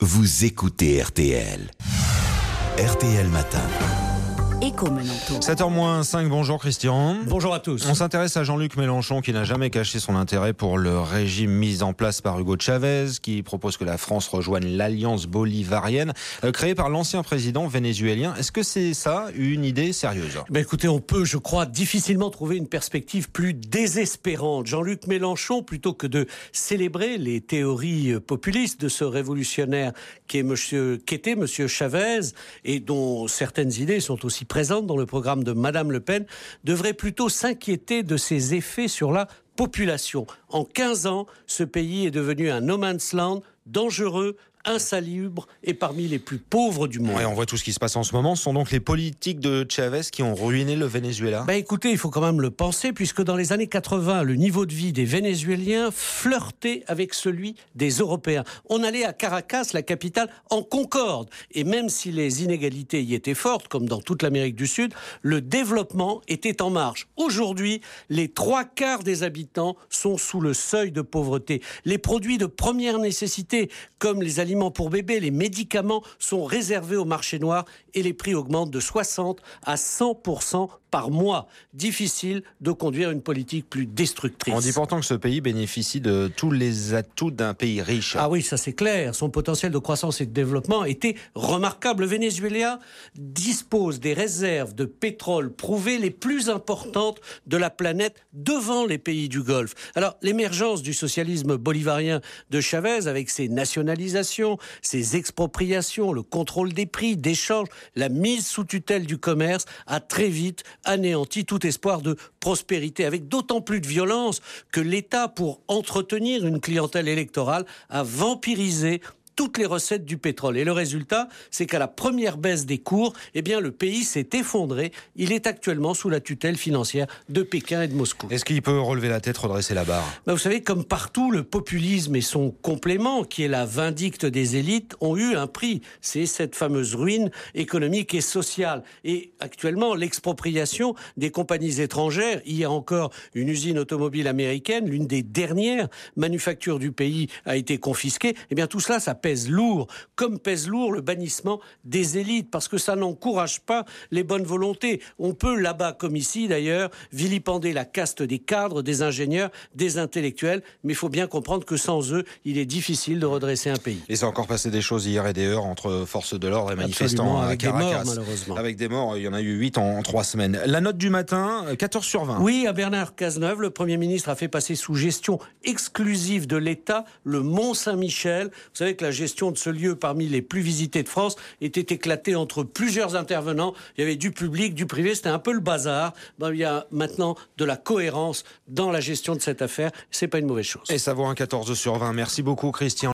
vous écoutez RTL. RTL Matin. Éco Menanto. 7h-5, bonjour Christian. Bonjour à tous. On s'intéresse à Jean-Luc Mélenchon qui n'a jamais caché son intérêt pour le régime mis en place par Hugo Chavez, qui propose que la France rejoigne l'alliance bolivarienne créée par l'ancien président vénézuélien. Est-ce que c'est ça une idée sérieuse ? Écoutez, on peut, je crois, difficilement trouver une perspective plus désespérante. Jean-Luc Mélenchon, plutôt que de célébrer les théories populistes de ce révolutionnaire qu'était monsieur Chavez, et dont certaines idées sont aussi présente dans le programme de Madame Le Pen, devrait plutôt s'inquiéter de ses effets sur la population. En 15 ans, ce pays est devenu un no man's land, dangereux, insalubre et parmi les plus pauvres du monde. Ouais, on voit tout ce qui se passe en ce moment. Ce sont donc les politiques de Chavez qui ont ruiné le Venezuela ? Écoutez, il faut quand même le penser, puisque dans les années 80, le niveau de vie des Vénézuéliens flirtait avec celui des Européens. On allait à Caracas, la capitale, en concorde. Et même si les inégalités y étaient fortes, comme dans toute l'Amérique du Sud, le développement était en marche. Aujourd'hui, les 3/4 des habitants sont sous le seuil de pauvreté. Les produits de première nécessité, comme les aliments pour bébés, les médicaments sont réservés au marché noir et les prix augmentent de 60 à 100% par mois. Difficile de conduire une politique plus destructrice. On dit pourtant que ce pays bénéficie de tous les atouts d'un pays riche. Ah oui, ça c'est clair. Son potentiel de croissance et de développement était remarquable. Le Venezuela dispose des réserves de pétrole prouvées les plus importantes de la planète devant les pays du Golfe. Alors, l'émergence du socialisme bolivarien de Chavez, avec ses nationalisations, ses expropriations, le contrôle des prix, d'échanges, la mise sous tutelle du commerce, a très vite anéanti tout espoir de prospérité, avec d'autant plus de violence que l'État, pour entretenir une clientèle électorale, a vampirisé toutes les recettes du pétrole. Et le résultat, c'est qu'à la première baisse des cours, le pays s'est effondré. Il est actuellement sous la tutelle financière de Pékin et de Moscou. Est-ce qu'il peut relever la tête, redresser la barre ? Vous savez, comme partout, le populisme et son complément, qui est la vindicte des élites, ont eu un prix. C'est cette fameuse ruine économique et sociale. Et actuellement, l'expropriation des compagnies étrangères, hier encore, une usine automobile américaine, l'une des dernières manufactures du pays, a été confisquée. Tout cela, ça pèse lourd, comme pèse lourd le bannissement des élites, parce que ça n'encourage pas les bonnes volontés. On peut, là-bas comme ici d'ailleurs, vilipender la caste des cadres, des ingénieurs, des intellectuels, mais il faut bien comprendre que sans eux, il est difficile de redresser un pays. Et ça a encore passé des choses hier et des heures entre forces de l'ordre et manifestants avec à Caracas. des morts, malheureusement. Avec des morts, il y en a eu 8 en 3 semaines. La note du matin, 14/20. Oui, à Bernard Cazeneuve, le Premier ministre a fait passer sous gestion exclusive de l'État le Mont-Saint-Michel. Vous savez que la gestion de ce lieu parmi les plus visités de France était éclatée entre plusieurs intervenants. Il y avait du public, du privé, c'était un peu le bazar. Il y a maintenant de la cohérence dans la gestion de cette affaire. C'est pas une mauvaise chose. Et ça vaut un 14/20. Merci beaucoup Christian.